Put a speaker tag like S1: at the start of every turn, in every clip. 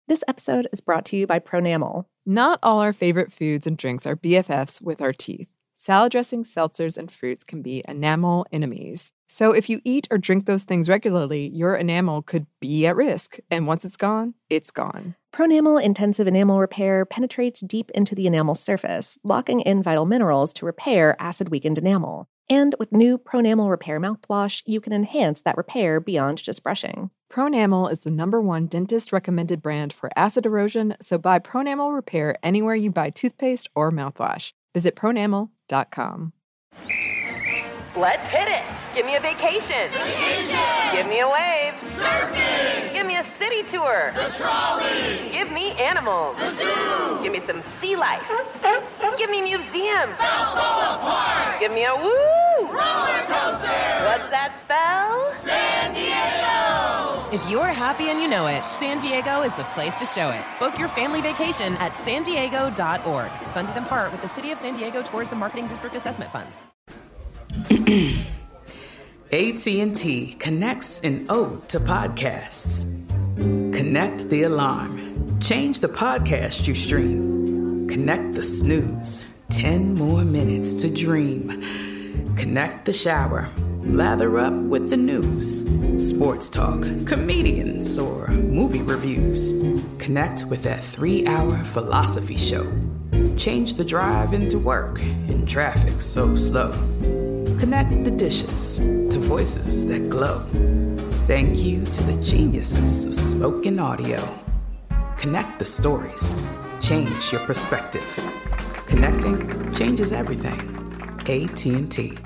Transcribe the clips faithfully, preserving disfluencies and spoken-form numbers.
S1: This episode is brought to you by Pronamel.
S2: Not all our favorite foods and drinks are B F Fs with our teeth. Salad dressings, seltzers, and fruits can be enamel enemies. So if you eat or drink those things regularly, your enamel could be at risk. And once it's gone, it's gone.
S1: Pronamel Intensive Enamel Repair penetrates deep into the enamel surface, locking in vital minerals to repair acid-weakened enamel. And with new Pronamel Repair mouthwash, you can enhance that repair beyond just brushing.
S2: Pronamel is the number one dentist-recommended brand for acid erosion, so buy Pronamel Repair anywhere you buy toothpaste or mouthwash. Visit pronamel dot com.
S3: Let's hit it! Give me a vacation!
S4: Vacation!
S3: Give me a wave!
S4: Surfing!
S3: Give me a city tour!
S4: The trolley!
S3: Give me animals!
S4: The zoo!
S3: Give me some sea life! Give me museums!
S4: Balboa Park!
S3: Give me a woo!
S4: Roller coaster!
S3: What's that spell?
S4: San Diego!
S5: If you're happy and you know it, San Diego is the place to show it. Book your family vacation at san diego dot org. Funded in part with the City of San Diego Tourism Marketing District Assessment Funds.
S6: A T and T connects an ode to podcasts. Connect the alarm. Change the podcast you stream. Connect the snooze. Ten more minutes to dream. Connect the shower. Lather up with the news. Sports talk, comedians, or movie reviews. Connect with that three-hour philosophy show. Change the drive into work in traffic so slow. Connect the dishes to voices that glow. Thank you to the geniuses of spoken audio. Connect the stories. Change your perspective. Connecting changes everything. A T and T.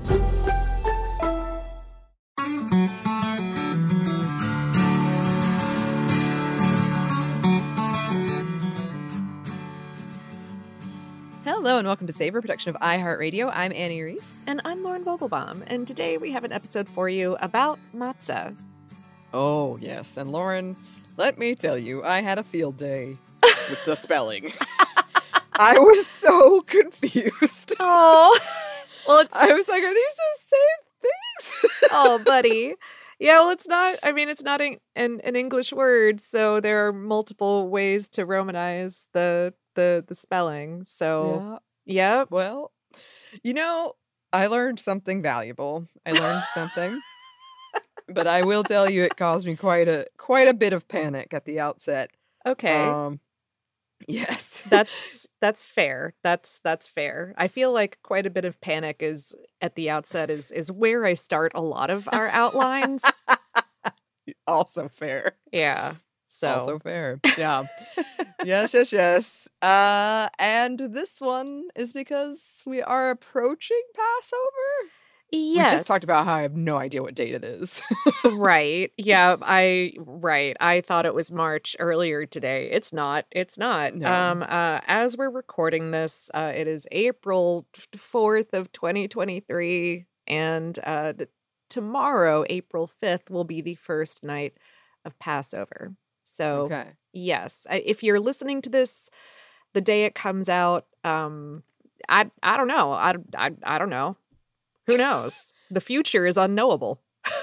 S2: Hello and welcome to Savor, production of iHeartRadio. I'm Annie Reese.
S1: And I'm Lauren Vogelbaum, and today we have an episode for you about matzah.
S2: Oh, yes. And Lauren, let me tell you, I had a field day with the spelling. I was so confused.
S1: Oh, well, it's...
S2: I was like, are these the same things?
S1: Oh, buddy. Yeah, well, it's not, I mean, it's not an, an, an English word, so there are multiple ways to Romanize the the, the spelling. So,
S2: yeah.
S1: Yep.
S2: Well, you know, I learned something valuable. I learned something. But I will tell you, it caused me quite a quite a bit of panic at the outset.
S1: Okay.
S2: Um, yes.
S1: That's that's fair. That's that's fair. I feel like quite a bit of panic is at the outset is is where I start a lot of our outlines.
S2: Also fair.
S1: Yeah. So
S2: Also fair. Yeah. Yes, yes, yes. Uh, and this one is because we are approaching Passover.
S1: yes.
S2: We just talked about how I have no idea what date it is.
S1: Right. Yeah, I right. I thought it was March earlier today. It's not. It's not.
S2: No.
S1: Um uh as we're recording this, uh it is April fourth of twenty twenty-three, and uh th- tomorrow, April fifth, will be the first night of Passover. So,
S2: Okay.
S1: yes, I- if you're listening to this the day it comes out, um I I don't know. I I I don't know. Who knows? The future is unknowable.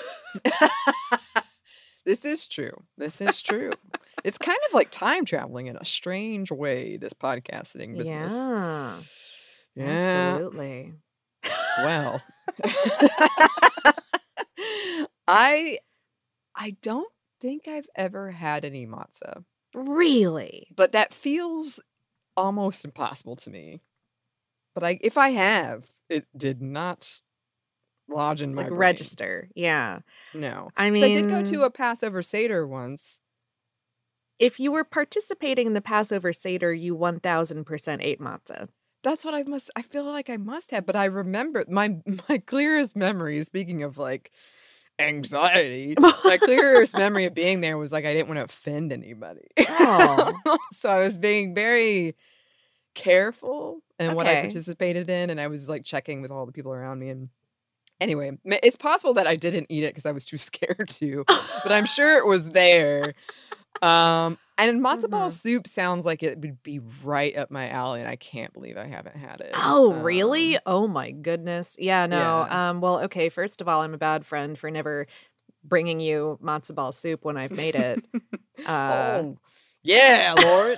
S2: This is true. This is true. It's kind of like time traveling in a strange way, this podcasting business.
S1: Yeah.
S2: Yeah.
S1: Absolutely.
S2: Well, I I don't think I've ever had any matzah,
S1: Really?
S2: but that feels almost impossible to me. But I, if I have, it did not lodge in my
S1: Like
S2: brain.
S1: register. Yeah.
S2: No,
S1: I
S2: 'Cause I did go
S1: mean-
S2: to a Passover Seder once.
S1: If you were participating in the Passover Seder, you one thousand percent ate matzah.
S2: That's what I must. I feel like I must have, but I remember my my clearest memory. Speaking of like anxiety, my clearest memory of being there was like I didn't want to offend anybody.
S1: Oh.
S2: So I was being very careful in what I
S1: Okay.
S2: participated in, and I was like checking with all the people around me. And anyway, ma- it's possible that I didn't eat it because I was too scared to, but I'm sure it was there. Um, and matzo ball
S1: Mhm.
S2: soup sounds like it would be right up my alley, and I can't believe I haven't had it.
S1: Oh,
S2: Um,
S1: really? Oh my goodness. Yeah, no.
S2: Yeah.
S1: Um, well, okay, first of all, I'm a bad friend for never bringing you matzo ball soup when I've made it. Uh,
S2: oh, Yeah, Lord.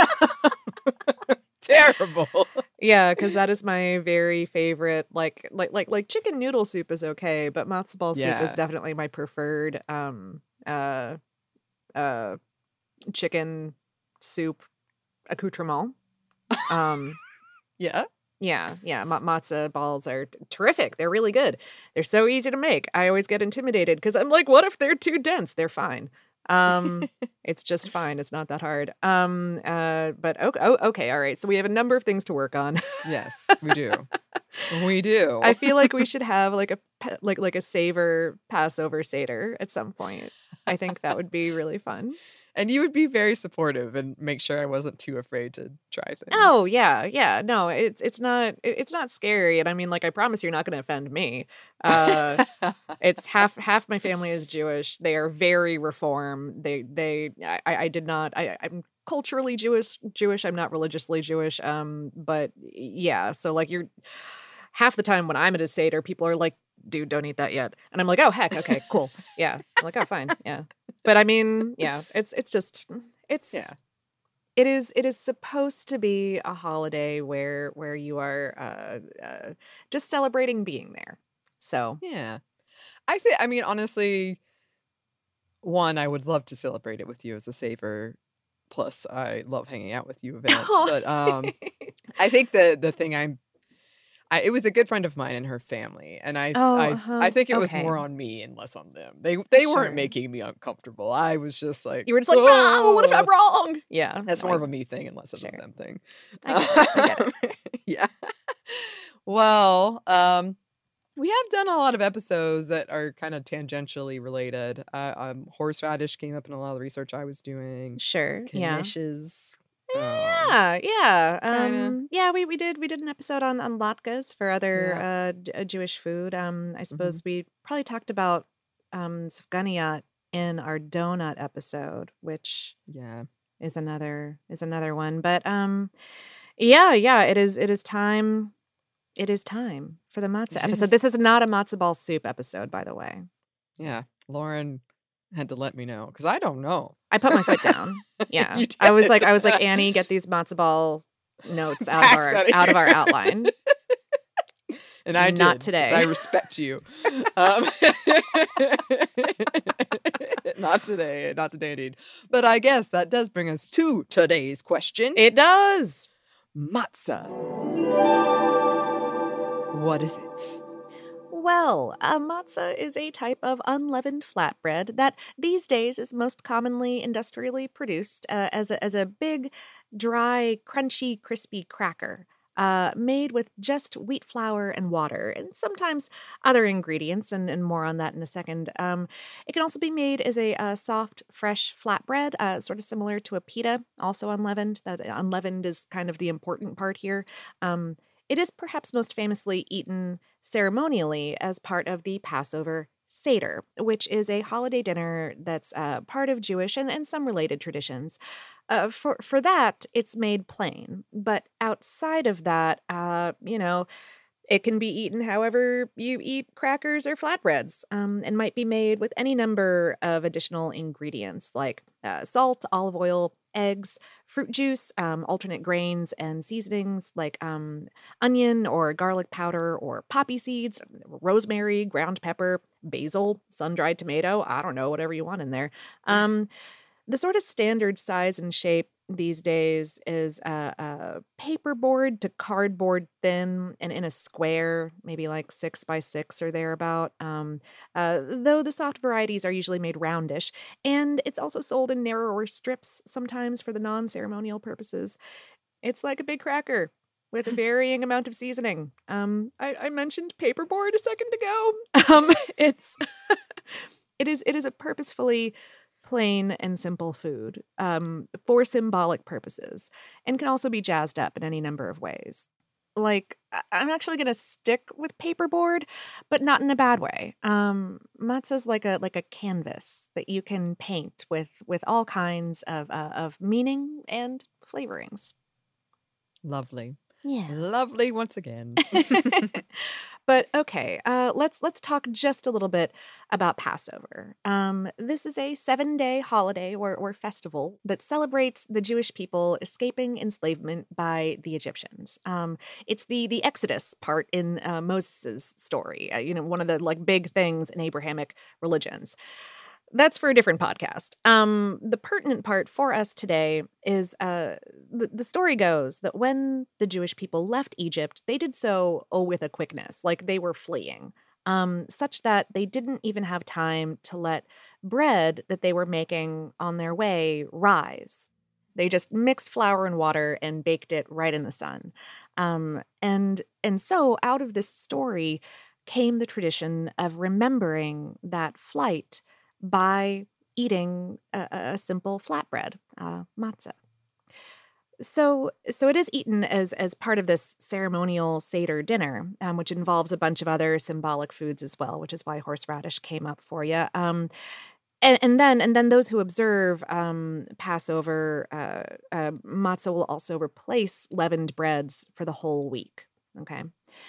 S2: Terrible.
S1: Yeah, because that is my very favorite. Like, like, like, like chicken noodle soup is okay, but matzo ball soup is
S2: Yeah.
S1: definitely my preferred. Um, uh, uh, chicken soup accoutrement. Um,
S2: Yeah.
S1: yeah, yeah, ma- matzo balls are t- terrific. They're really good. They're so easy to make. I always get intimidated because I'm like, what if they're too dense? They're fine. Um, it's just fine. It's not that hard. Um, uh, but okay, oh, okay, all right. So we have a number of things to work on.
S2: Yes, we do. We do.
S1: I feel like we should have like a pe- like like a savor Passover Seder at some point. I think that would be really fun.
S2: And you would be very supportive and make sure I wasn't too afraid to try things.
S1: Oh yeah, yeah. No, it's it's not it- it's not scary. And I mean, like, I promise you're not going to offend me. Uh, it's half half my family is Jewish. They are very reform. They they I, I did not. I I'm culturally Jewish. Jewish. I'm not religiously Jewish. Um, but yeah. So like you're half the time when I'm at a Seder, people are like, "Dude, don't eat that yet," and I'm like, "Oh heck, okay, cool, yeah." I'm like, "Oh fine, yeah." But I mean, yeah, it's it's just it's
S2: Yeah.
S1: it is it is supposed to be a holiday where where you are uh, uh, just celebrating being there. So
S2: Yeah. I think, I mean, honestly, one, I would love to celebrate it with you as a savor. Plus, I love hanging out with you, event. But um, I think the the thing I'm, I, it was a good friend of mine and her family, and I
S1: Oh,
S2: I
S1: uh-huh.
S2: I think it was
S1: Okay.
S2: more on me and less on them. They they
S1: Sure.
S2: weren't making me uncomfortable. I was just like,
S1: You were just like, "Oh, what if I'm
S2: "Oh."
S1: wrong?" Yeah,
S2: That's more
S1: like,
S2: of a me thing and less of
S1: sure.
S2: a them thing.
S1: I get it, I get it.
S2: Yeah. Well, um, we have done a lot of episodes that are kind of tangentially related. Uh, um, horseradish came up in a lot of the research I was doing.
S1: Sure. Yeah.
S2: Knishes. Um,
S1: Yeah, yeah.
S2: kinda.
S1: Um, yeah, we, we did we did an episode on, on latkes for other
S2: Yeah.
S1: uh, J- uh, Jewish food. Um, I suppose we probably talked about um sufganiyat in our donut episode, which
S2: yeah.
S1: is another is another one. But um, yeah, yeah, it is it is time. It is time for the matzah
S2: It
S1: episode.
S2: is.
S1: This is not a matzo ball soup episode, by the way.
S2: Yeah. Lauren had to let me know because I don't know.
S1: I put my foot down. Yeah,
S2: You
S1: I was like,
S2: did.
S1: I was like, Annie, get these matzo ball notes out of
S2: Facts
S1: our
S2: outta
S1: out of our
S2: here.
S1: outline.
S2: And I
S1: Not
S2: did, 'cause
S1: today.
S2: I respect you. Um, not today. Not today, indeed. But I guess that does bring us to today's question.
S1: It does.
S2: Matzah. What is it?
S1: Well, a matzah is a type of unleavened flatbread that these days is most commonly industrially produced uh, as, a, as a big, dry, crunchy, crispy cracker. Uh, made with just wheat flour and water, and sometimes other ingredients, and, and more on that in a second. Um, it can also be made as a, uh soft, fresh flatbread, uh, sort of similar to a pita, also unleavened. That unleavened is kind of the important part here. Um, it is perhaps most famously eaten ceremonially as part of the Passover Seder, which is a holiday dinner that's uh, part of Jewish and, and some related traditions. Uh, for for that, it's made plain, but outside of that, uh, you know, it can be eaten however you eat crackers or flatbreads, um, and might be made with any number of additional ingredients like uh, salt, olive oil, eggs, fruit juice, um, alternate grains, and seasonings like um, onion or garlic powder or poppy seeds, rosemary, ground pepper, basil, sun-dried tomato. I don't know, whatever you want in there. Um, the sort of standard size and shape these days is a, a paperboard to cardboard thin and in a square, maybe like six by six or thereabout. Um, uh, though the soft varieties are usually made roundish, and it's also sold in narrower strips sometimes for the non-ceremonial purposes. It's like a big cracker with a varying amount of seasoning. Um, I, I mentioned paperboard a second ago. Um, it's it is it is a purposefully plain and simple food um, for symbolic purposes, and can also be jazzed up in any number of ways. Like, I- I'm actually going to stick with paperboard, but not in a bad way. Um, matzah's like a like a canvas that you can paint with with all kinds of uh, of meaning and flavorings.
S2: Lovely.
S1: Yeah.
S2: Lovely once again.
S1: But okay, uh, let's let's talk just a little bit about Passover. Um, this is a seven-day holiday or, or festival that celebrates the Jewish people escaping enslavement by the Egyptians. Um, it's the the Exodus part in uh, Moses' story. Uh, you know, one of the like big things in Abrahamic religions. That's for a different podcast. Um, the pertinent part for us today is uh, the, the story goes that when the Jewish people left Egypt, they did so oh, with a quickness, like they were fleeing, um, such that they didn't even have time to let bread that they were making on their way rise. They just mixed flour and water and baked it right in the sun. Um, and and so out of this story came the tradition of remembering that flight by eating a, a simple flatbread, uh, matzah. So, so it is eaten as as part of this ceremonial Seder dinner, um, which involves a bunch of other symbolic foods as well, which is why horseradish came up for you. Um, and, and then and then those who observe um, Passover, uh, uh, matzah will also replace leavened breads for the whole week. Okay,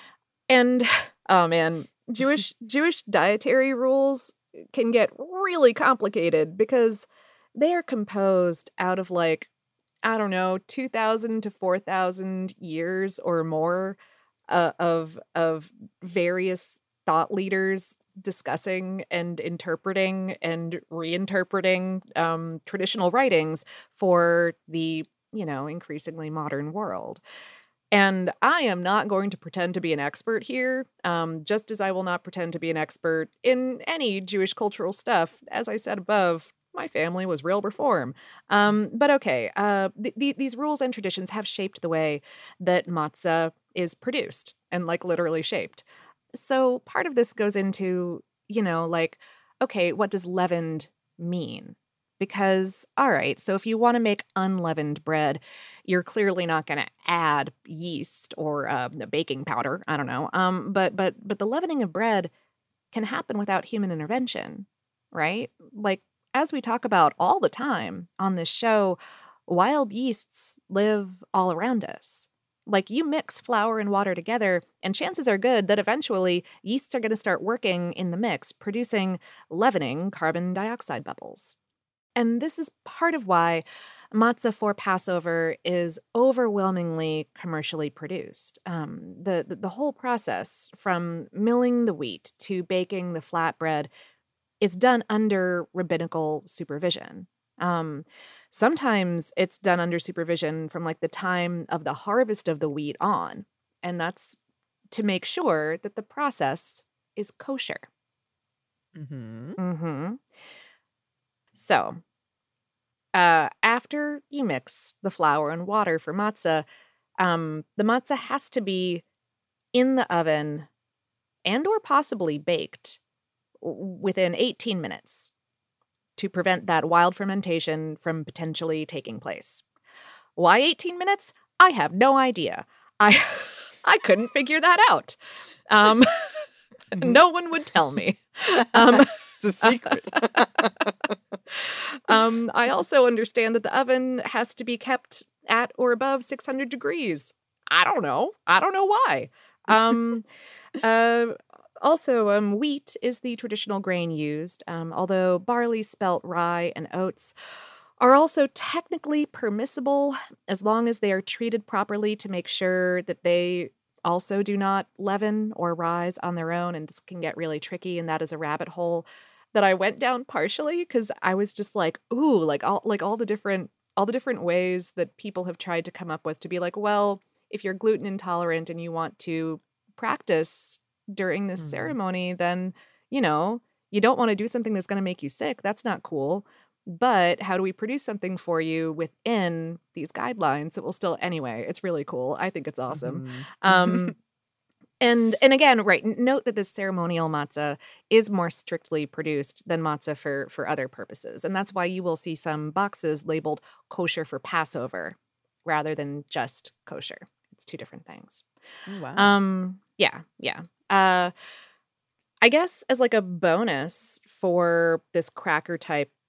S1: and oh man, Jewish Jewish dietary rules can get really complicated because they are composed out of like, I don't know, two thousand to four thousand years or more uh, of of various thought leaders discussing and interpreting and reinterpreting um, traditional writings for the, you know, increasingly modern world. And I am not going to pretend to be an expert here, um, just as I will not pretend to be an expert in any Jewish cultural stuff. As I said above, my family was real reform. Um, but okay, uh, th- th- these rules and traditions have shaped the way that matzah is produced, and like literally shaped. So part of this goes into, you know, like, okay, what does leavened mean? Because, all right, so if you want to make unleavened bread, you're clearly not going to add yeast or uh, baking powder. I don't know. Um, but but but the leavening of bread can happen without human intervention, right? Like as we talk about all the time on this show, wild yeasts live all around us. Like you mix flour and water together, and chances are good that eventually yeasts are going to start working in the mix, producing leavening carbon dioxide bubbles. And this is part of why matzah for Passover is overwhelmingly commercially produced. Um, the, the the whole process, from milling the wheat to baking the flatbread, is done under rabbinical supervision. Um, sometimes it's done under supervision from like the time of the harvest of the wheat on, and that's to make sure that the process is kosher.
S2: Mm-hmm.
S1: Mm-hmm. So, uh, after you mix the flour and water for matzah, um, the matzah has to be in the oven and or possibly baked w- within eighteen minutes to prevent that wild fermentation from potentially taking place. Why eighteen minutes? I have no idea. I I couldn't figure that out. Um, no one would tell me. Um,
S2: It's a secret.
S1: um, I also understand that the oven has to be kept at or above six hundred degrees. I don't know. I don't know why. Um, uh, also, um, wheat is the traditional grain used, um, although barley, spelt, rye, and oats are also technically permissible as long as they are treated properly to make sure that they also do not leaven or rise on their own. And this can get really tricky, and that is a rabbit hole that I went down partially because I was just like, ooh, like all like all the different all the different ways that people have tried to come up with to be like, well, if you're gluten intolerant and you want to practice during this
S2: Mhm.
S1: ceremony, then, you know, you don't want to do something that's going to make you sick. That's not cool. But how do we produce something for you within these guidelines that will still, anyway, it's really cool. I think it's awesome.
S2: Mhm.
S1: Um, and and again, right, n- note that this ceremonial matzah is more strictly produced than matzah for for other purposes. And that's why you will see some boxes labeled kosher for Passover rather than just kosher. It's two different things.
S2: Oh, wow.
S1: Um, yeah, yeah. Uh, I guess as like a bonus for this cracker type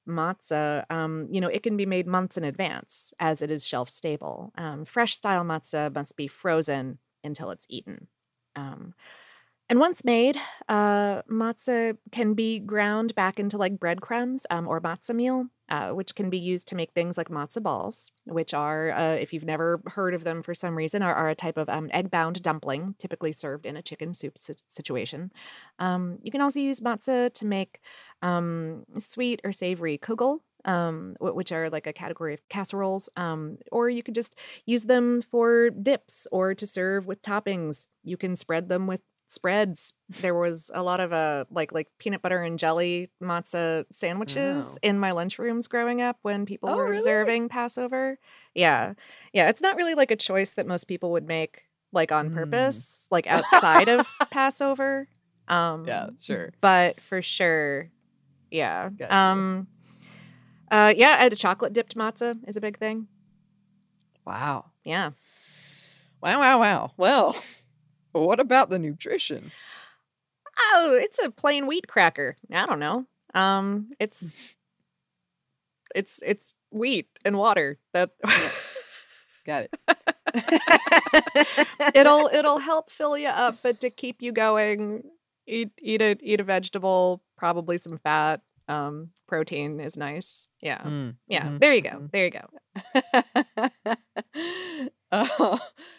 S1: matzah, um, you know, it can be made months in advance as it is shelf stable. Um, fresh style matzah must be frozen until it's eaten. Um, and once made, uh, matzah can be ground back into like breadcrumbs um, or matzah meal, uh, which can be used to make things like matzah balls, which are, uh, if you've never heard of them for some reason, are, are a type of um, egg-bound dumpling, typically served in a chicken soup si- situation. Um, you can also use matzah to make um, sweet or savory kugel, um, wh- which are like a category of casseroles, um, or you could just use them for dips or to serve with toppings. You can spread them with spreads. There was a lot of uh like like peanut butter and jelly matzah sandwiches
S2: Oh.
S1: in my lunchrooms growing up when people
S2: Oh,
S1: were
S2: really?
S1: observing Passover. Yeah. Yeah, it's not really like a choice that most people would make like on
S2: Mm.
S1: purpose, like outside of Passover. Um
S2: Yeah, sure.
S1: But for sure, yeah.
S2: Gotcha.
S1: Um uh yeah, a chocolate dipped matzah is a big thing.
S2: Wow.
S1: Yeah.
S2: Wow, wow, wow. Well, what about the nutrition?
S1: Oh, it's a plain wheat cracker. I don't know. Um, it's it's it's wheat and water. That
S2: Got it.
S1: it'll it'll help fill you up, but to keep you going, eat eat a eat a vegetable, probably some fat. Um, protein is nice. Yeah,
S2: Mm,
S1: yeah.
S2: mhm,
S1: There you go.
S2: mhm.
S1: There you go.
S2: Uh,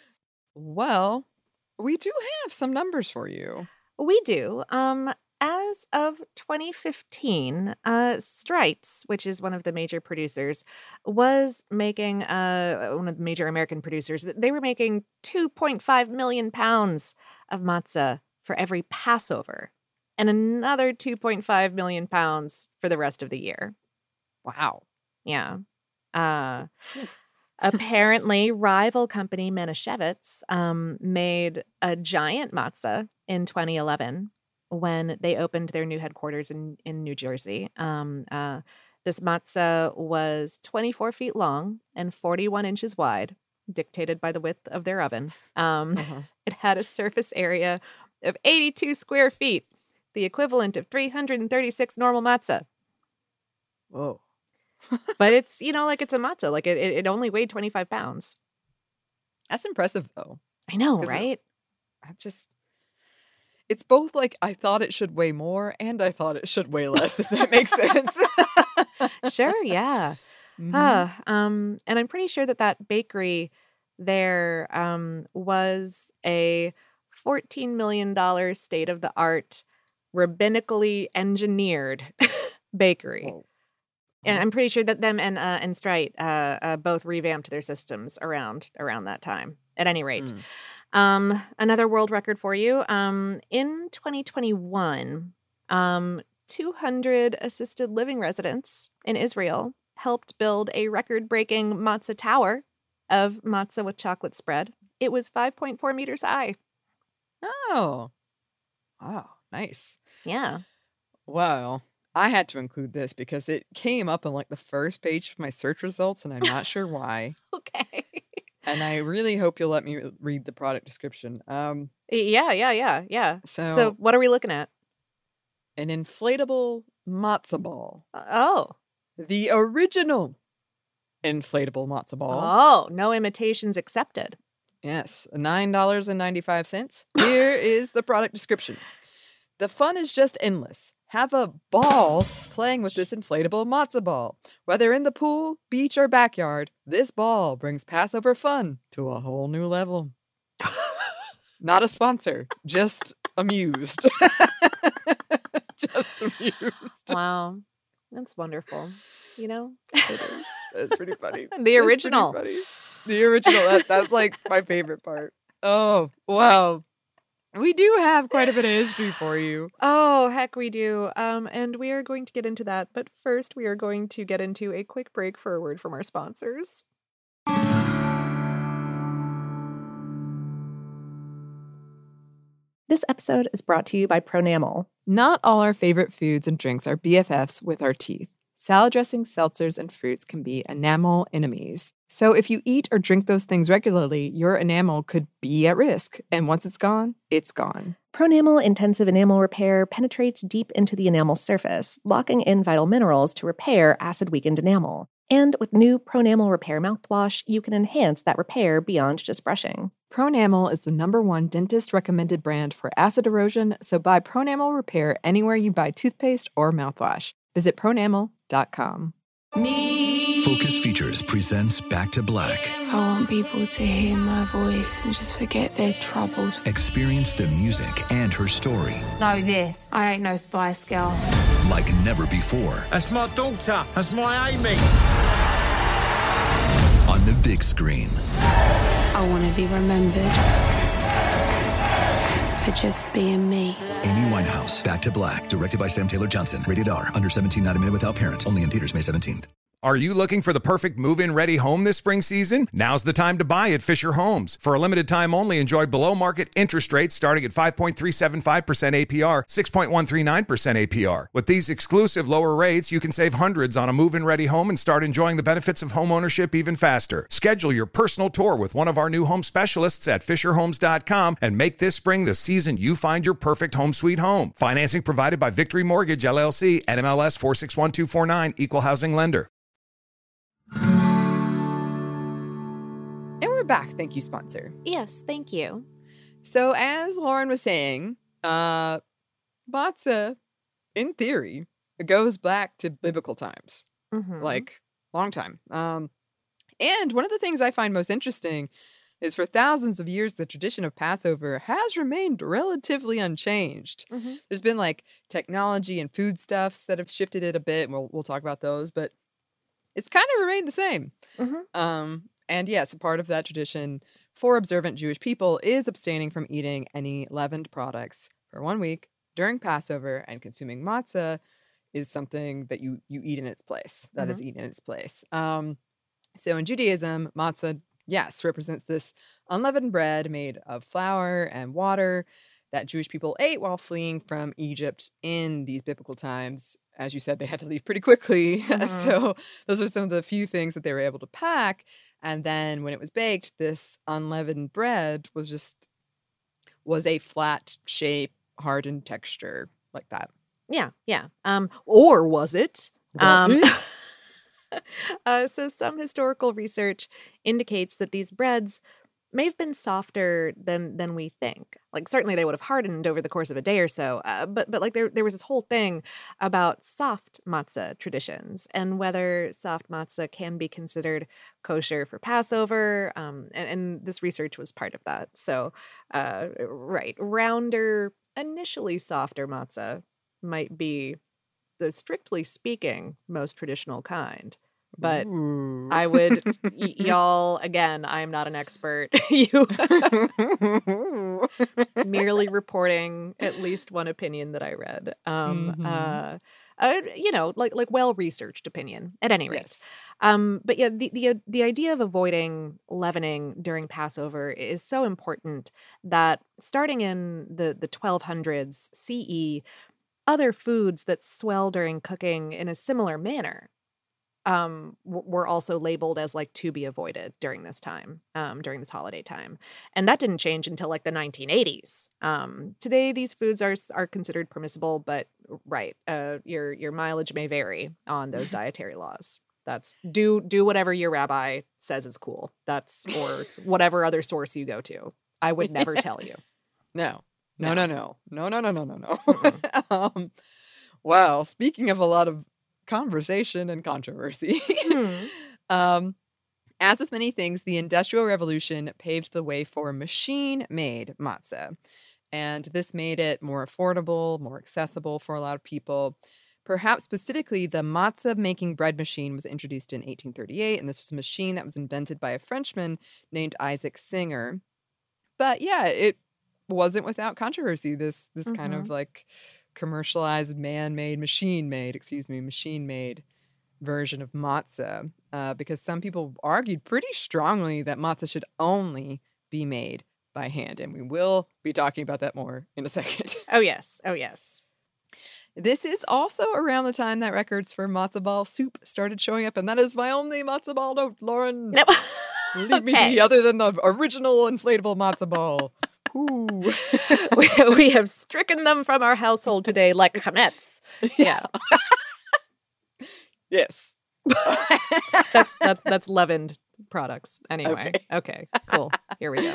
S2: well, we do have some numbers for you.
S1: We do. Um, as of twenty fifteen, uh, Strites, which is one of the major producers, was making uh one of the major American producers. They were making two point five million pounds of matzah for every Passover, and another two point five million pounds for the rest of the year.
S2: Wow.
S1: Yeah. Uh, apparently, rival company Manischewitz um, made a giant matzah in twenty eleven when they opened their new headquarters in, in New Jersey. Um, uh, this matzah was twenty-four feet long and forty-one inches wide, dictated by the width of their oven. Um,
S2: Uh-huh.
S1: It had a surface area of eighty-two square feet, the equivalent of three hundred thirty-six normal matzah.
S2: Whoa.
S1: But it's, you know, like it's a matzah. Like it, it it only weighed twenty-five pounds.
S2: That's impressive, though.
S1: I know,
S2: 'Cause it-
S1: right?
S2: I just, it's both like I thought it should weigh more and I thought it should weigh less, if that makes sense.
S1: Sure, yeah.
S2: Mhm.
S1: Ah, um, and I'm pretty sure that that bakery there um, was a fourteen million dollars state of the art, rabbinically engineered bakery.
S2: Whoa.
S1: And I'm pretty sure that them and uh, and Strite uh, uh, both revamped their systems around around that time. At any rate,
S2: Mm.
S1: um, another world record for you. Um, in twenty twenty-one, um, two hundred assisted living residents in Israel helped build a record-breaking matzah tower of matzah with chocolate spread. It was five point four meters high.
S2: Oh. Wow. Nice.
S1: Yeah.
S2: Wow. I had to include this because it came up on like the first page of my search results, and I'm not sure why.
S1: Okay.
S2: And I really hope you'll let me re- read the product description. Um,
S1: Yeah, yeah, yeah, yeah.
S2: so,
S1: So what are we looking at?
S2: an inflatable matzo ball,
S1: Uh, Oh.
S2: the original inflatable matzo ball.
S1: Oh, no imitations accepted.
S2: Yes, nine dollars and ninety-five cents. Here is the product description. The fun is just endless. Have a ball playing with this inflatable matzo ball. Whether in the pool, beach, or backyard, this ball brings Passover fun to a whole new level. Not a sponsor, just amused. Just amused.
S1: Wow. That's wonderful. You know?
S2: It is. That's pretty funny.
S1: The
S2: That's pretty
S1: original.
S2: funny. The original. That, that's like my favorite part. Oh, wow. We do have quite a bit of history for you.
S1: Oh, heck, we do. Um, and we are going to get into that. But first, we are going to get into a quick break for a word from our sponsors. This episode is brought to you by Pronamel.
S2: Not all our favorite foods and drinks are B F Fs with our teeth. Salad dressings, seltzers, and fruits can be enamel enemies. So if you eat or drink those things regularly, your enamel could be at risk. And once it's gone, it's gone.
S7: Pronamel Intensive Enamel Repair penetrates deep into the enamel surface, locking in vital minerals to repair acid-weakened enamel. And with new Pronamel Repair mouthwash, you can enhance that repair beyond just brushing.
S2: Pronamel is the number one dentist-recommended brand for acid erosion, so buy Pronamel Repair anywhere you buy toothpaste or mouthwash. Visit pronamel dot com.
S8: Focus Features presents Back to Black.
S9: I want people to hear my voice and just forget their troubles.
S8: Experience the music and her story.
S9: Know this. I ain't no Spice Girl.
S8: Like never before.
S10: That's my daughter. That's my Amy.
S8: On the big screen.
S9: I want to be remembered for just being me.
S8: Amy Winehouse, Back to Black. Directed by Sam Taylor Johnson. Rated R. Under seventeen, not a minute without parent. Only in theaters May seventeenth.
S11: Are you looking for the perfect move-in ready home this spring season? Now's the time to buy at Fisher Homes. For a limited time only, enjoy below-market interest rates starting at five point three seven five percent A P R, six point one three nine percent A P R. With these exclusive lower rates, you can save hundreds on a move-in ready home and start enjoying the benefits of home ownership even faster. Schedule your personal tour with one of our new home specialists at fisher homes dot com and make this spring the season you find your perfect home sweet home. Financing provided by Victory Mortgage, L L C, N M L S four six one two four nine, Equal Housing Lender.
S2: And we're back. Thank you, sponsor.
S1: Yes, thank you.
S2: So as Lauren was saying, uh, matzah, in theory, goes back to biblical times.
S1: Mm-hmm.
S2: Like, long time. Um, and one of the things I find most interesting is for thousands of years, the tradition of Passover has remained relatively unchanged.
S1: Mm-hmm.
S2: There's been like technology and foodstuffs that have shifted it a bit. And we'll, we'll talk about those, but it's kind of remained the same.
S1: Mm-hmm.
S2: Um, and yes, a part of that tradition for observant Jewish people is abstaining from eating any leavened products for one week during Passover, and consuming matzah is something that you you eat in its place. That
S1: Mm-hmm.
S2: is eaten in its place. Um, so in Judaism, matzah, yes, represents this unleavened bread made of flour and water that Jewish people ate while fleeing from Egypt in these biblical times. As you said, they had to leave pretty quickly.
S1: Mhm.
S2: So those are some of the few things that they were able to pack. And then when it was baked, this unleavened bread was just, was a flat shape, hardened texture like that.
S1: Yeah, yeah. Um, or was it?
S2: Was
S1: um,
S2: it?
S1: uh, so some historical research indicates that these breads may have been softer than than we think. Like certainly they would have hardened over the course of a day or so. Uh, but but like there there was this whole thing about soft matzah traditions and whether soft matzah can be considered kosher for Passover. Um, and, and this research was part of that. So uh, right, rounder, initially softer matzah might be the strictly speaking most traditional kind. But
S2: Ooh.
S1: I would, y- y'all, again, I'm not an expert. You merely reporting at least one opinion that I read. Um,
S2: Mhm.
S1: uh, uh, you know, like like well researched opinion at any rate.
S2: Yes.
S1: Um, but yeah, the, the the idea of avoiding leavening during Passover is so important that starting in the the twelve hundreds C E, other foods that swell during cooking in a similar manner um w- were also labeled as like to be avoided during this time, um during this holiday time, and that didn't change until like the nineteen eighties. Um today these foods are s- are considered permissible, but right, uh your your mileage may vary on those dietary laws. That's do do whatever your rabbi says is cool. That's or whatever other source you go to. I would never tell you.
S2: No. No,
S1: No.
S2: no, no. No, no, no, no, no, no. um, wow. Speaking of a lot of conversation and controversy.
S1: Hmm.
S2: um, as with many things, the Industrial Revolution paved the way for machine-made matzah. And this made it more affordable, more accessible for a lot of people. Perhaps specifically, the matzah-making bread machine was introduced in eighteen thirty-eight, and this was a machine that was invented by a Frenchman named Isaac Singer. But yeah, it wasn't without controversy, this this kind of
S1: Mhm.
S2: like commercialized, man-made, machine-made, excuse me, machine-made version of matzah, uh, because some people argued pretty strongly that matzah should only be made by hand, and we will be talking about that more in a second.
S1: Oh yes. Oh yes.
S2: This is also around the time that records for matzo ball soup started showing up, and that is my only matzo ball note, Lauren.
S1: No.
S2: Leave me
S1: Okay.
S2: be other than the original inflatable matzo ball. Ooh.
S1: we, we have stricken them from our household today like chametz. Yeah.
S2: Yes.
S1: that's that, that's leavened products anyway. Okay, okay cool. Here we go.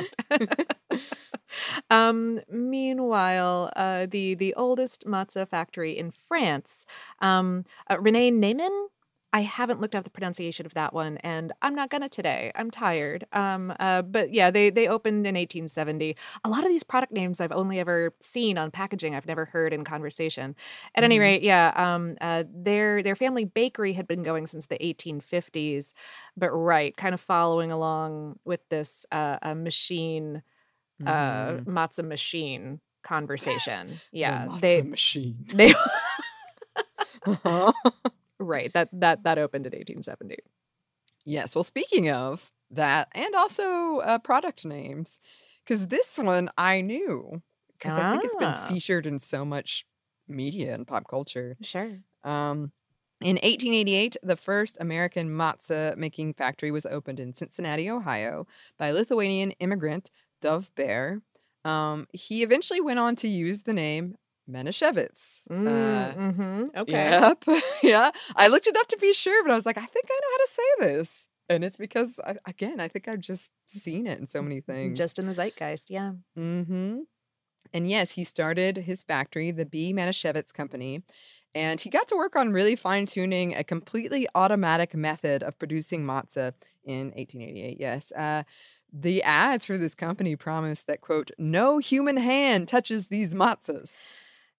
S1: um, meanwhile, uh, the the oldest matzah factory in France, um, uh, René Neyman. I haven't looked up the pronunciation of that one, and I'm not gonna today. I'm tired. Um, uh, but yeah, they they opened in eighteen seventy. A lot of these product names I've only ever seen on packaging. I've never heard in conversation. At mm-hmm. any rate, yeah, um, uh, their their family bakery had been going since the eighteen fifties, but right, kind of following along with this uh, a machine, mm-hmm. uh, matzah machine conversation. Yeah,
S2: the matzah
S1: they
S2: machine.
S1: They. uh-huh. Right. That that that opened in eighteen seventy.
S2: Yes. Well, speaking of that, and also uh, product names, because this one I knew because ah. I think it's been featured in so much media and pop culture.
S1: Sure.
S2: Um, in eighteen eighty-eight, the first American matzah making factory was opened in Cincinnati, Ohio, by Lithuanian immigrant Dov Bear. Um, he eventually went on to use the name Manischewitz.
S1: Mm,
S2: uh,
S1: mm-hmm. Okay.
S2: Yep. yeah. I looked it up to be sure, but I was like, I think I know how to say this. And it's because, I, again, I think I've just seen it in so many things.
S1: Just in the zeitgeist, yeah.
S2: Mm-hmm. And yes, he started his factory, the B. Manischewitz Company, and he got to work on really fine-tuning a completely automatic method of producing matzah in eighteen eighty-eight, yes. Uh, the ads for this company promised that, quote, no human hand touches these matzahs.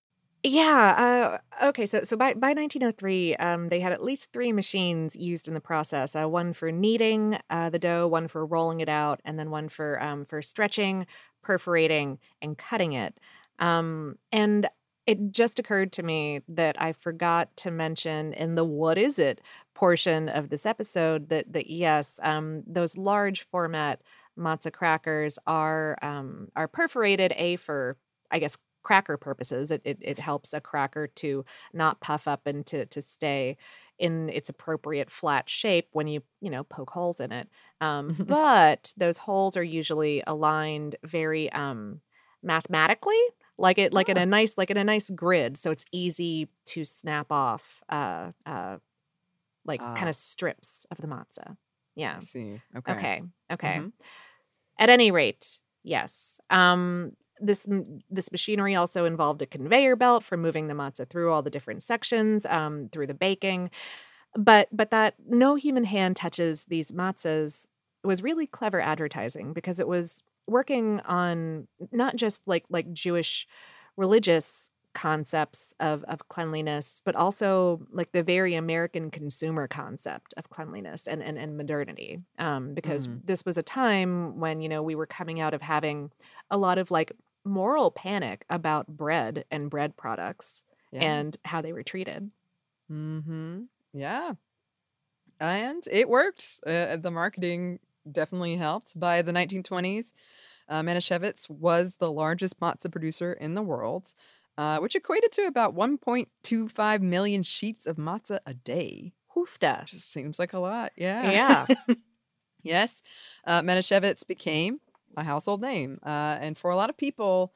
S1: Yeah. Uh, okay. So, so by by nineteen oh three, um, they had at least three machines used in the process. Uh, one for kneading uh, the dough, one for rolling it out, and then one for um, for stretching, perforating, and cutting it. Um, and it just occurred to me that I forgot to mention in the "What is it?" portion of this episode that that yes, um, those large format matzah crackers are um, are perforated. A for I guess. cracker purposes. It, it it helps a cracker to not puff up and to to stay in its appropriate flat shape when you, you know, poke holes in it. Um, but those holes are usually aligned very um, mathematically, like it like oh. in a nice like in a nice grid, so it's easy to snap off uh, uh, like uh. kind of strips of the matzah. Yeah.
S2: I see. Okay.
S1: Okay. Okay.
S2: Mm-hmm.
S1: At any rate, yes. Um, This this machinery also involved a conveyor belt for moving the matzah through all the different sections, um, through the baking. But but that no human hand touches these matzahs was really clever advertising because it was working on not just like like Jewish religious concepts of, of cleanliness, but also like the very American consumer concept of cleanliness and, and, and modernity. Um, because mm. this was a time when, you know, we were coming out of having a lot of like moral panic about bread and bread products yeah. and how they were treated.
S2: Mm-hmm. Yeah. And it worked. Uh, the marketing definitely helped. By the nineteen twenties, uh, Manischewitz was the largest matzah producer in the world, uh, which equated to about one point two five million sheets of matzah a day.
S1: Hoofda.
S2: Just seems like a lot. Yeah.
S1: Yeah.
S2: Yes. Uh, Manischewitz became a household name. Uh, and for a lot of people,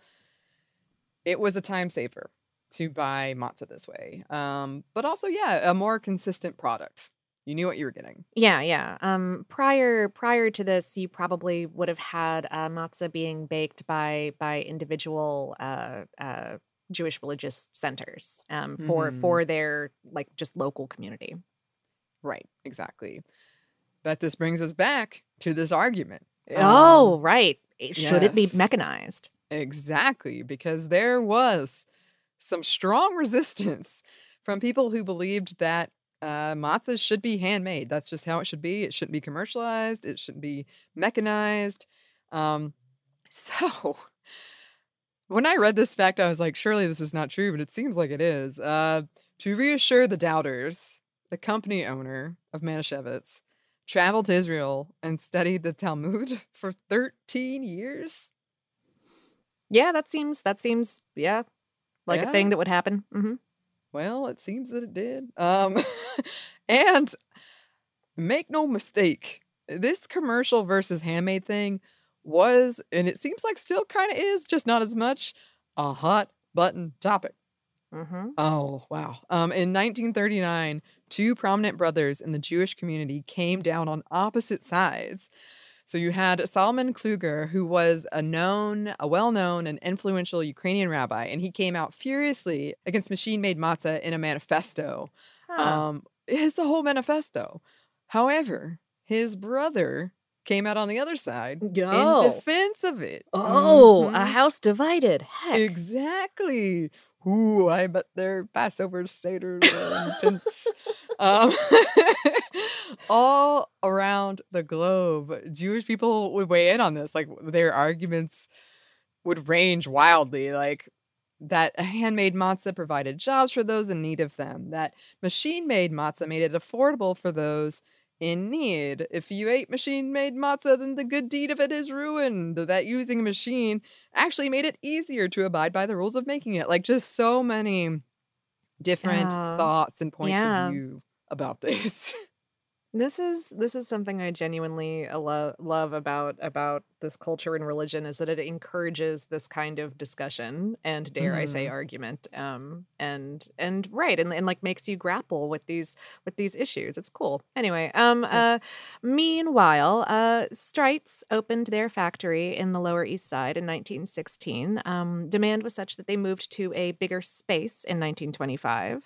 S2: it was a time saver to buy matzah this way. Um, but also, yeah, a more consistent product. You knew what you were getting.
S1: Yeah, yeah. Um, prior prior to this, you probably would have had uh, matzah being baked by by individual uh, uh, Jewish religious centers um, for mm-hmm. for their like just local community.
S2: Right, exactly. But this brings us back to this argument.
S1: Oh, um, right. Should
S2: yes.
S1: it be mechanized?
S2: Exactly, because there was some strong resistance from people who believed that uh, matzah should be handmade. That's just how it should be. It shouldn't be commercialized. It shouldn't be mechanized. Um, so when I read this fact, I was like, surely this is not true, but it seems like it is. Uh, to reassure the doubters, the company owner of Manischewitz traveled to Israel and studied the Talmud for thirteen years.
S1: Yeah, that seems, that seems, yeah, like
S2: yeah.
S1: a thing that would happen. Mm-hmm.
S2: Well, it seems that it did. Um, and make no mistake, this commercial versus handmade thing was, and it seems like still kind of is, just not as much, a hot button topic.
S1: Mm-hmm.
S2: Oh, wow. Um, in nineteen thirty-nine, two prominent brothers in the Jewish community came down on opposite sides. So you had Solomon Kluger, who was a known, a well-known and influential Ukrainian rabbi, and he came out furiously against machine-made matzah in a manifesto.
S1: Huh.
S2: Um, it's a whole manifesto. However, his brother came out on the other side
S1: Yo.
S2: in defense of it.
S1: Oh,
S2: Mhm.
S1: a house divided. Heck.
S2: Exactly. Ooh, I bet their Passover Seders are intense. um, all around the globe, Jewish people would weigh in on this. Like, their arguments would range wildly. Like, that handmade matzah provided jobs for those in need of them. That machine-made matzah made it affordable for those in need. If you ate machine-made matzah, then the good deed of it is ruined. That using a machine actually made it easier to abide by the rules of making it. Like, just so many different
S1: Uh,
S2: thoughts and points
S1: yeah.
S2: of view about this.
S1: This is this is something I genuinely lo- love about about this culture and religion is that it encourages this kind of discussion and dare I say
S2: Mhm.
S1: argument um and and right and, and like makes you grapple with these with these issues. It's cool. Anyway, um uh meanwhile, uh Strites opened their factory in the Lower East Side in nineteen sixteen. Um demand was such that they moved to a bigger space in nineteen twenty-five.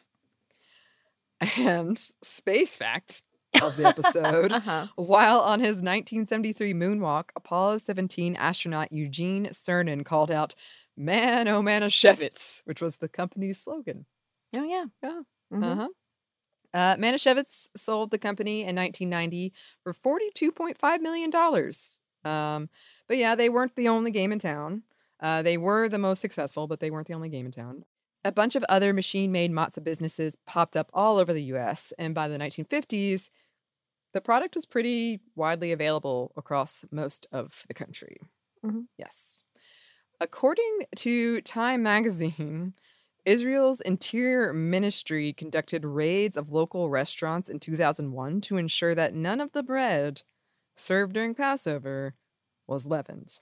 S2: And space fact of the episode.
S1: Uh-huh.
S2: While on his nineteen seventy-three moonwalk, Apollo seventeen astronaut Eugene Cernan called out, "Man, oh Manischewitz," which was the company's slogan.
S1: Oh yeah.
S2: Yeah.
S1: Mhm.
S2: Uh-huh. Uh, Manischewitz sold the company in nineteen ninety for forty-two point five million dollars. Um, but yeah, they weren't the only game in town. Uh, they were the most successful, but they weren't the only game in town. A bunch of other machine-made matzah businesses popped up all over the U S, and by the nineteen fifties, the product was pretty widely available across most of the country.
S1: Mhm.
S2: Yes. According to Time magazine, Israel's Interior Ministry conducted raids of local restaurants in two thousand one to ensure that none of the bread served during Passover was leavened.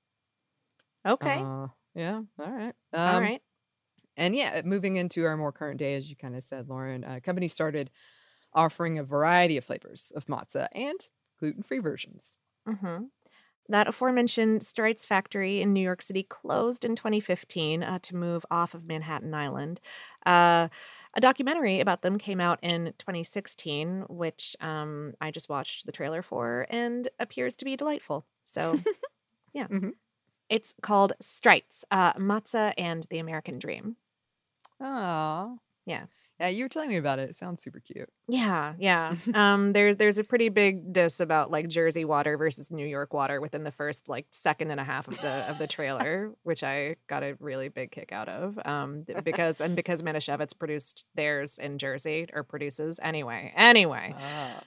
S1: Okay.
S2: Uh, yeah, all right.
S1: All
S2: Um,
S1: right.
S2: And yeah, moving into our more current day, as you kind of said, Lauren, uh, companies started offering a variety of flavors of matzah and gluten-free versions.
S1: Mm-hmm. That aforementioned Strites factory in New York City closed in twenty fifteen uh, to move off of Manhattan Island. Uh, a documentary about them came out in twenty sixteen, which um, I just watched the trailer for and appears to be delightful. So, yeah.
S2: Mhm.
S1: It's called Strites, uh, Matzah and the American Dream.
S2: Aw.
S1: Yeah.
S2: Yeah, you were telling me about it. It sounds super cute.
S1: Yeah, yeah. Um, there's there's a pretty big diss about like Jersey water versus New York water within the first like second and a half of the of the trailer, which I got a really big kick out of. Um, th- because and because Manischewitz produced theirs in Jersey or produces anyway. Anyway,
S2: Ah.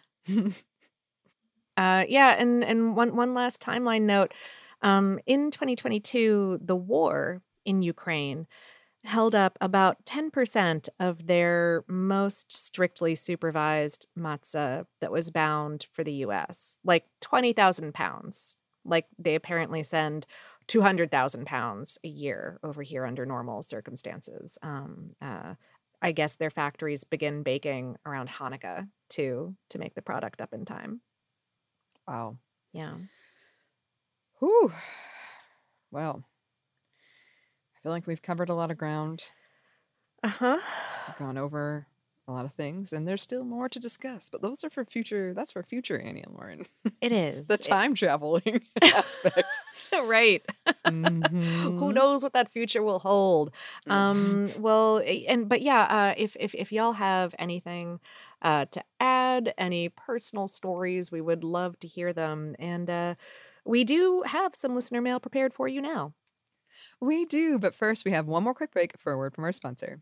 S1: uh, yeah, and and one one last timeline note. Um, in twenty twenty-two, the war in Ukraine held up about ten percent of their most strictly supervised matzah that was bound for the U S, like twenty thousand pounds. Like they apparently send two hundred thousand pounds a year over here under normal circumstances. Um, uh, I guess their factories begin baking around Hanukkah too to make the product up in time.
S2: Wow.
S1: Yeah.
S2: Whew. Well, I feel like we've covered a lot of ground.
S1: Uh-huh.
S2: We've gone over a lot of things, and there's still more to discuss. But those are for future. That's for future Annie and Lauren.
S1: It is.
S2: The
S1: It-
S2: time traveling aspects.
S1: right. Who
S2: Mhm.
S1: knows what that future will hold? Um, well, eh, and but yeah, uh, if if if y'all have anything uh, to add, any personal stories, we would love to hear them. And uh, we do have some listener mail prepared for you now.
S2: We do, but first we have one more quick break for a word from our sponsor.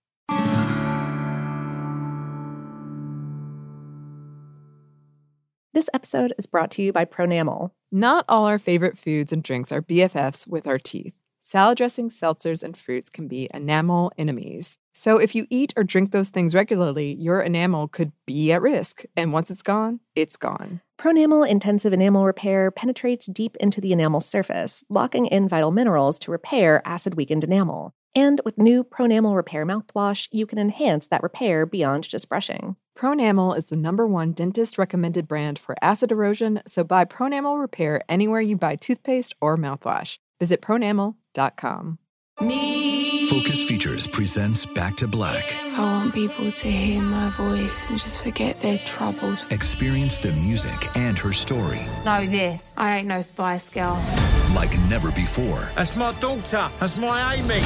S7: This episode is brought to you by Pronamel.
S2: Not all our favorite foods and drinks are B F Fs with our teeth. Salad dressings, seltzers, and fruits can be enamel enemies. So if you eat or drink those things regularly, your enamel could be at risk. And once it's gone, it's gone.
S7: Pronamel Intensive Enamel Repair penetrates deep into the enamel surface, locking in vital minerals to repair acid-weakened enamel. And with new Pronamel Repair mouthwash, you can enhance that repair beyond just brushing.
S2: Pronamel is the number one dentist-recommended brand for acid erosion, so buy Pronamel Repair anywhere you buy toothpaste or mouthwash. Visit pronamel dot com.
S4: Me.
S8: Focus Features presents Back to Black.
S9: I want people to hear my voice and just forget their troubles.
S8: Experience the music and her story
S9: Know this. I ain't no Spice Girl.
S8: like never before.
S10: That's my daughter. That's my Amy.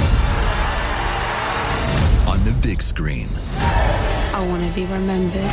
S8: On the big screen.
S9: I want to be remembered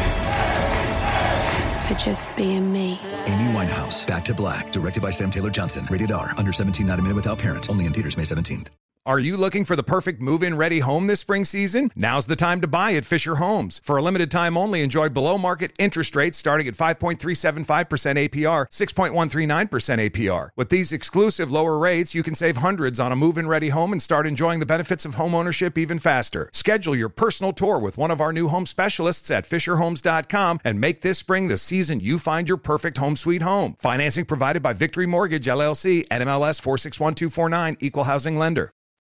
S9: for just being me.
S8: Amy Winehouse, Back to Black, directed by Sam Taylor Johnson. Rated R, under seventeen, not a minute without parent. Only in theaters May seventeenth.
S11: Are you looking for the perfect move-in ready home this spring season? Now's the time to buy at Fisher Homes. For a limited time only, enjoy below-market interest rates starting at five point three seven five percent A P R, six point one three nine percent A P R. With these exclusive lower rates, you can save hundreds on a move-in ready home and start enjoying the benefits of home ownership even faster. Schedule your personal tour with one of our new home specialists at fisher homes dot com and make this spring the season you find your perfect home sweet home. Financing provided by Victory Mortgage, L L C, N M L S four six one two four nine, Equal Housing Lender.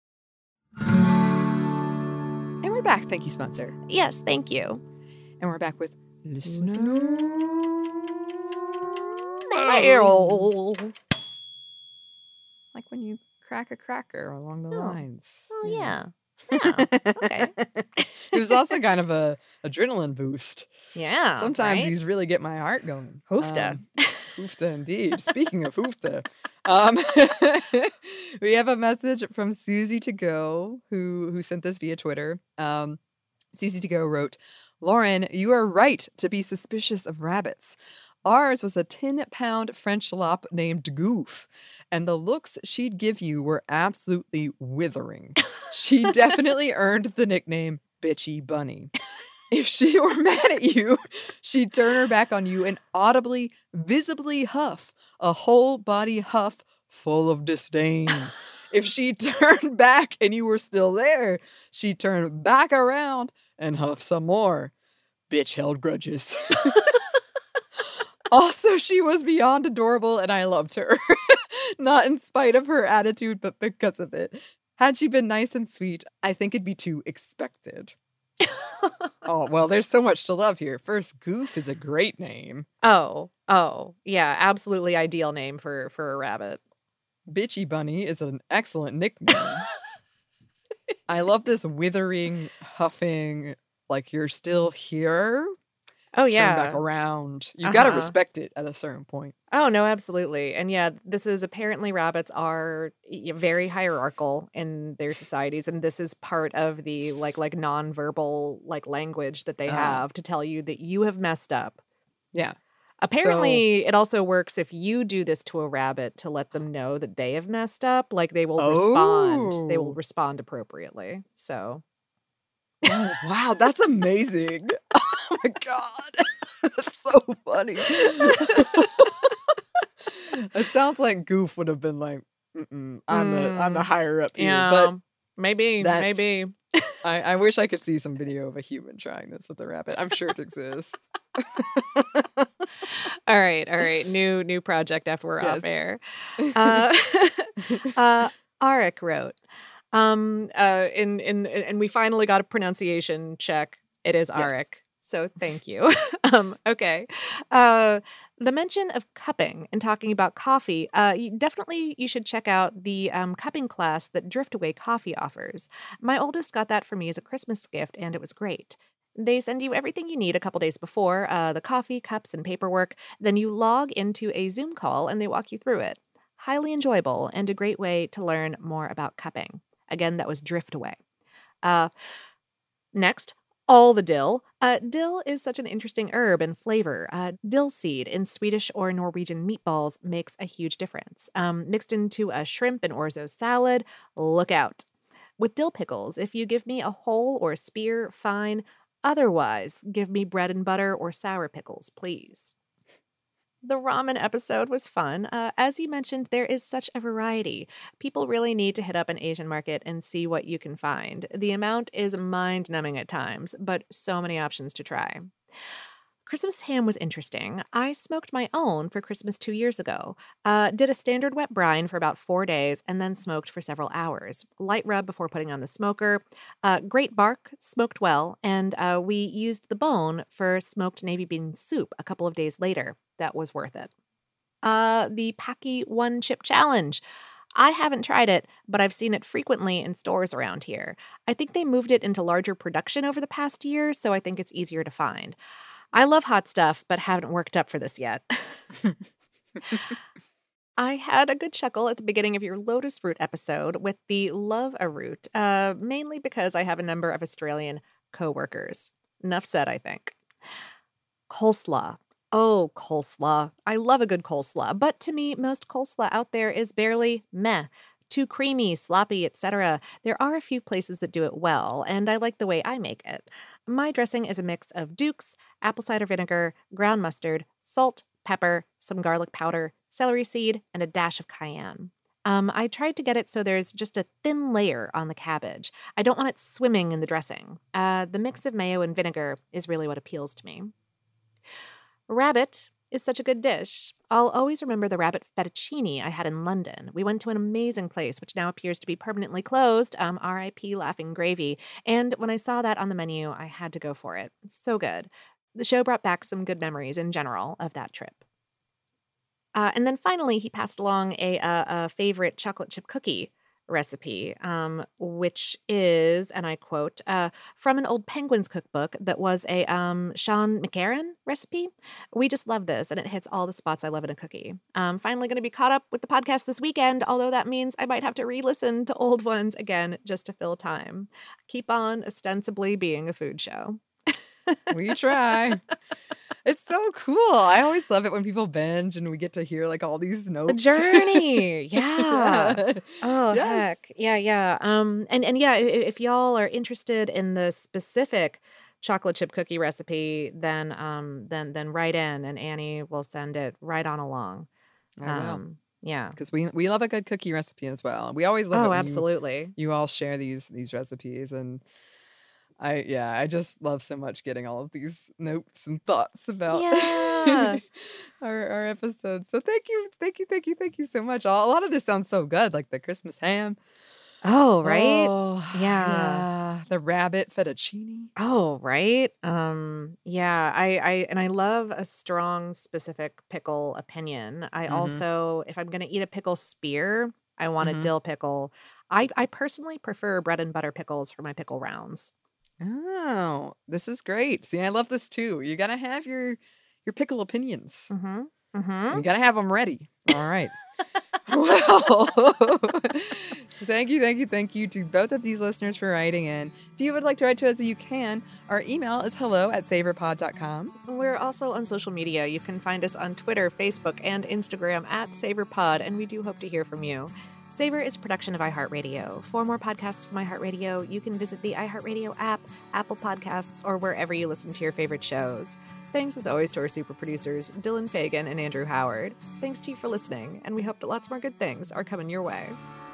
S2: And we're back. Thank you, sponsor.
S1: Yes, thank you.
S2: And we're back with Listener
S1: Mail.
S2: Like when you crack a cracker along the
S1: Oh.
S2: lines.
S1: Oh, yeah. Yeah. Okay.
S2: It was also kind of a adrenaline boost.
S1: Yeah.
S2: Sometimes
S1: right?
S2: these really get my heart going.
S1: Hoofda.
S2: Um, hoofda indeed. Speaking of hoofda, um, we have a message from Susie to go who who sent this via Twitter. Um, Susie to go wrote, "Lauren, you are right to be suspicious of rabbits. Ours was a ten-pound French lop named Goof, and the looks she'd give you were absolutely withering. She definitely earned the nickname Bitchy Bunny. If she were mad at you, she'd turn her back on you and audibly, visibly huff, a whole body huff full of disdain. If she turned back and you were still there, she'd turn back around and huff some more. Bitch held grudges." Also, she was beyond adorable and I loved her. Not in spite of her attitude, but because of it. Had she been nice and sweet, I think it'd be too expected. Oh, well, there's so much to love here. First, Goof is a great name.
S1: Oh, oh, yeah, absolutely ideal name for for a rabbit.
S2: Bitchy Bunny is an excellent nickname. I love this withering, huffing, like you're still here.
S1: Oh,
S2: Turn
S1: yeah.
S2: back around. You got to
S1: Uh-huh.
S2: respect it at a certain point.
S1: Oh, no, absolutely. And yeah, this is apparently rabbits are y- very hierarchical in their societies. And this is part of the like like nonverbal like language that they
S2: Oh.
S1: have to tell you that you have messed up.
S2: Yeah.
S1: Apparently, it also works if you do this to a rabbit to let them know that they have messed up. Like they will respond. They will
S2: Oh.
S1: respond appropriately. So
S2: Oh, wow, that's amazing. Oh my God. That's so funny. It sounds like Goof would have been like, Mm-mm, I'm the I'm the
S1: Mm,
S2: higher up here.
S1: yeah,
S2: But
S1: maybe,
S2: that's-
S1: maybe.
S2: I, I wish I could see some video of a human trying this with a rabbit. I'm sure it exists.
S1: All right, all right. New new project after we're
S2: Yes.
S1: off air. Uh, uh, Arik wrote, um, uh, in in and we finally got a pronunciation check. It is
S2: Yes.
S1: Arik. So thank you. um, okay. Uh, the mention of cupping and talking about coffee, uh, you, definitely you should check out the um, cupping class that Driftaway Coffee offers. My oldest got that for me as a Christmas gift, and it was great. They send you everything you need a couple days before, uh, the coffee, cups, and paperwork. Then you log into a Zoom call, and they walk you through it. Highly enjoyable and a great way to learn more about cupping. Again, that was Driftaway. Uh, next, all the dill. Uh, dill is such an interesting herb and flavor. Uh, dill seed in Swedish or Norwegian meatballs makes a huge difference. Um, mixed into a shrimp and orzo salad, look out. With dill pickles, if you give me a whole or a spear, fine. Otherwise, give me bread and butter or sour pickles, please. The ramen episode was fun. Uh, as you mentioned, there is such a variety. People really need to hit up an Asian market and see what you can find. The amount is mind-numbing at times, but so many options to try. Christmas ham was interesting. I smoked my own for Christmas two years ago. Uh, did a standard wet brine for about four days and then smoked for several hours. Light rub before putting on the smoker. Uh, great bark, smoked well, and uh, we used the bone for smoked navy bean soup a couple of days later. That was worth it. Uh, the Paqui One Chip Challenge. I haven't tried it, but I've seen it frequently in stores around here. I think they moved it into larger production over the past year, so I think it's easier to find. I love hot stuff, but haven't worked up for this yet. I had a good chuckle at the beginning of your lotus root episode with the love a root, uh, mainly because I have a number of Australian co-workers. Enough said, I think. Coleslaw. Oh, coleslaw. I love a good coleslaw, but to me, most coleslaw out there is barely meh. Too creamy, sloppy, et cetera. There are a few places that do it well, and I like the way I make it. My dressing is a mix of Duke's, apple cider vinegar, ground mustard, salt, pepper, some garlic powder, celery seed, and a dash of cayenne. Um, I tried to get it so there's just a thin layer on the cabbage. I don't want it swimming in the dressing. Uh, the mix of mayo and vinegar is really what appeals to me. Rabbit is such a good dish. I'll always remember the rabbit fettuccine I had in London. We went to an amazing place, which now appears to be permanently closed, um, R I P Laughing Gravy. And when I saw that on the menu, I had to go for it. So good. The show brought back some good memories in general of that trip. Uh, and then finally, he passed along a, a, a favorite chocolate chip cookie recipe, um, which is, and I quote, uh, from an old Penguins cookbook that was a um, Sean McCarran recipe. We just love this, and it hits all the spots I love in a cookie. I'm finally going to be caught up with the podcast this weekend, although that means I might have to re-listen to old ones again just to fill time. Keep on ostensibly being a food show.
S2: We try. It's so cool. I always love it when people binge and we get to hear like all these notes.
S1: The journey. Yeah.
S2: Yeah.
S1: Oh,
S2: Yes.
S1: heck. Yeah, yeah. Um, and, and yeah, if, if y'all are interested in the specific chocolate chip cookie recipe, then um, then then write in and Annie will send it right on along.
S2: I will.
S1: Um, yeah.
S2: Because we we love a good cookie recipe as well. We always love it
S1: Oh,
S2: when you-
S1: absolutely.
S2: You, all share these these recipes, and I yeah, I just love so much getting all of these notes and thoughts about
S1: Yeah.
S2: our our episodes. So thank you, thank you, thank you, thank you so much. A lot of this sounds so good, like the Christmas ham.
S1: Oh, right?
S2: Oh,
S1: Yeah.
S2: yeah. The rabbit fettuccine.
S1: Oh, right. Um, yeah, I, I and I love a strong specific pickle opinion. I
S2: Mhm.
S1: also, if I'm gonna eat a pickle spear, I want
S2: Mhm.
S1: a dill pickle. I, I personally prefer bread and butter pickles for my pickle rounds.
S2: Oh, this is great. See, I love this too. You gotta have your your pickle opinions.
S1: Mm-hmm. Mm-hmm.
S2: You gotta have them ready. All right. Well, thank you, thank you, thank you to both of these listeners for writing in. If you would like to write to us, you can. Our email is hello at savorpod dot com.
S1: We're also on social media. You can find us on Twitter, Facebook, and Instagram at SavorPod, and we do hope to hear from you. Savor is a production of iHeartRadio. For more podcasts from iHeartRadio, you can visit the iHeartRadio app, Apple Podcasts, or wherever you listen to your favorite shows. Thanks as always to our super producers, Dylan Fagan and Andrew Howard. Thanks to you for listening, and we hope that lots more good things are coming your way.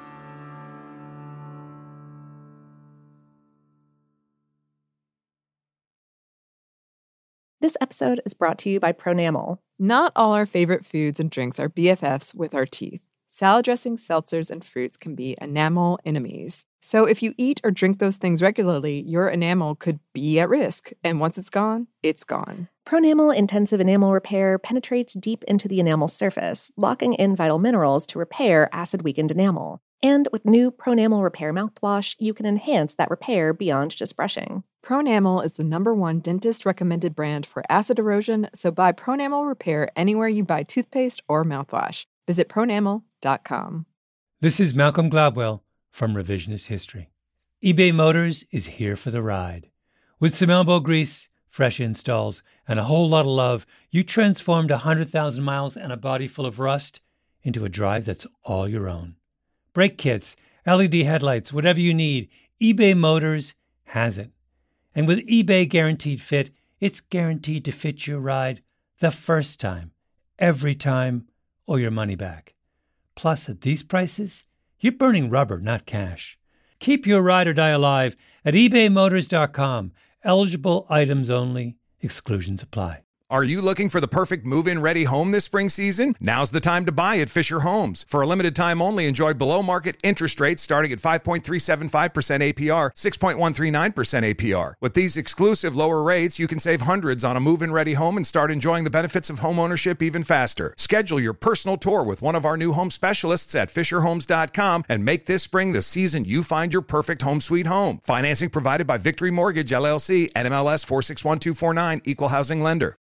S7: This episode is brought to you by Pronamel.
S2: Not all our favorite foods and drinks are B F Fs with our teeth. Salad dressings, seltzers, and fruits can be enamel enemies. So if you eat or drink those things regularly, your enamel could be at risk. And once it's gone, it's gone.
S7: Pronamel Intensive Enamel Repair penetrates deep into the enamel surface, locking in vital minerals to repair acid-weakened enamel. And with new Pronamel Repair mouthwash, you can enhance that repair beyond just brushing.
S2: Pronamel is the number one dentist-recommended brand for acid erosion, so buy Pronamel Repair anywhere you buy toothpaste or mouthwash. Visit pronamel dot com.
S12: This is Malcolm Gladwell from Revisionist History. eBay Motors is here for the ride. With some elbow grease, fresh installs, and a whole lot of love, you transformed one hundred thousand miles and a body full of rust into a drive that's all your own. Brake kits, L E D headlights, whatever you need, eBay Motors has it. And with eBay Guaranteed Fit, it's guaranteed to fit your ride the first time, every time or your money back. Plus, at these prices, you're burning rubber, not cash. Keep your ride or die alive at ebay motors dot com. Eligible items only. Exclusions apply.
S11: Are you looking for the perfect move-in ready home this spring season? Now's the time to buy at Fisher Homes. For a limited time only, enjoy below-market interest rates starting at five point three seven five percent A P R, six point one three nine percent A P R. With these exclusive lower rates, you can save hundreds on a move-in ready home and start enjoying the benefits of home ownership even faster. Schedule your personal tour with one of our new home specialists at fisher homes dot com and make this spring the season you find your perfect home sweet home. Financing provided by Victory Mortgage, L L C, N M L S four six one two four nine, Equal Housing Lender.